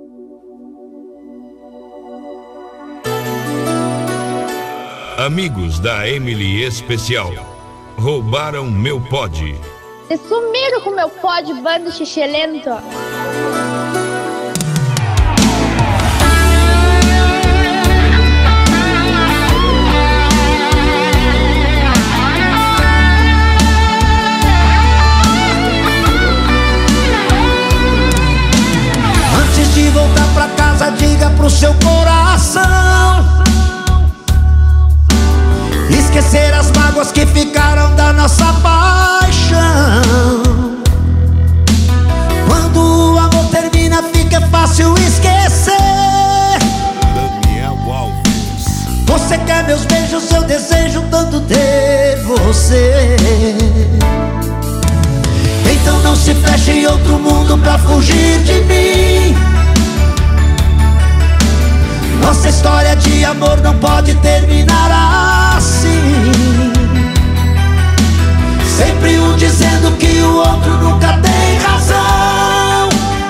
Amigos da Emily Especial, roubaram meu pod. Vocês sumiram com meu pod, bando xixelento. Antes de voltar pra casa, diga pro seu coração esquecer as mágoas que ficaram da nossa paixão. Quando o amor termina, fica fácil esquecer. Daniel Alves. Você quer meus beijos, eu desejo tanto ter você. Então não se feche em outro mundo pra fugir de mim. Nossa história de amor não pode terminar assim. Sempre um dizendo que o outro nunca tem razão.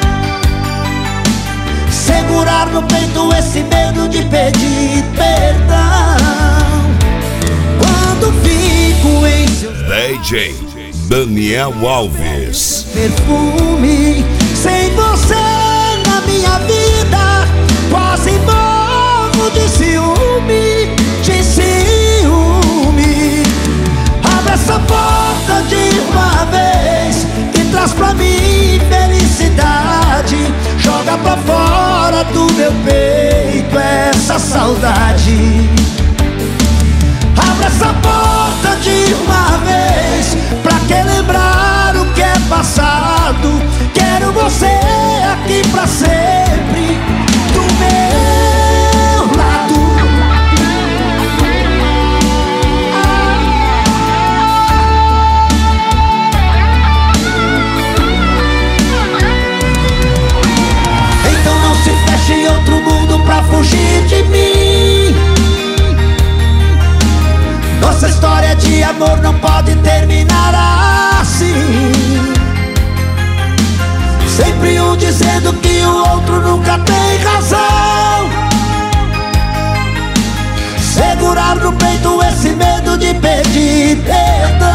Segurar no peito esse medo de pedir perdão. Quando fico em seus DJ Daniel Alves. perfume, sem você na minha vida, quase morro de ciúme, de ciúme. Abre essa porta de uma vez e traz pra mim felicidade. Joga pra fora do meu peito essa saudade. Abre essa porta de uma vez, pra que lembrar o que é passado? Quero você aqui pra sempre, do meu lado. Então não se feche em outro mundo pra fugir de mim. Nossa história de amor não pode terminar assim. Sempre um dizendo que o outro nunca tem razão. Segurar no peito esse medo de pedir perdão.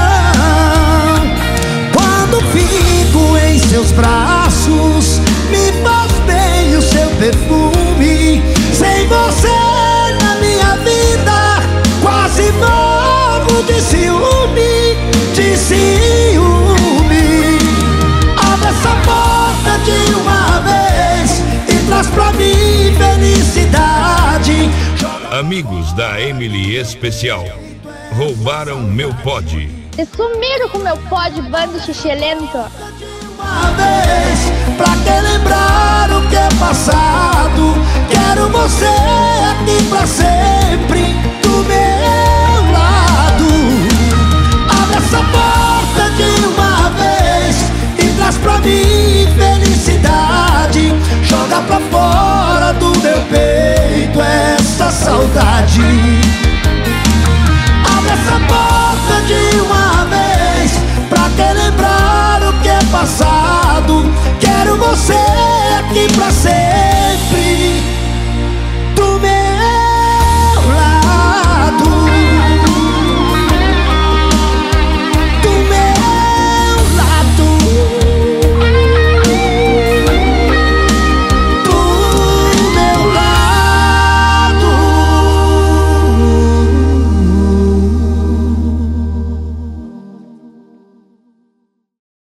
Quando fico em seus braços, me faz bem o seu perfume. Sem você na minha vida, quase morro de ciúme, de ciúme. Abre essa porta de uma vez e traz pra mim felicidade. Amigos da Emily Especial, roubaram meu pod. Vocês sumiram com meu pod, bando xixelento. Uma vez, pra que lembrar o que é passado? Quero você aqui pra sempre, do meu lado. Abre essa porta de uma vez e traz pra mim felicidade. Joga pra fora do meu peito essa saudade. Abre essa porta de uma vez, pra que lembrar o que é passado? Quero você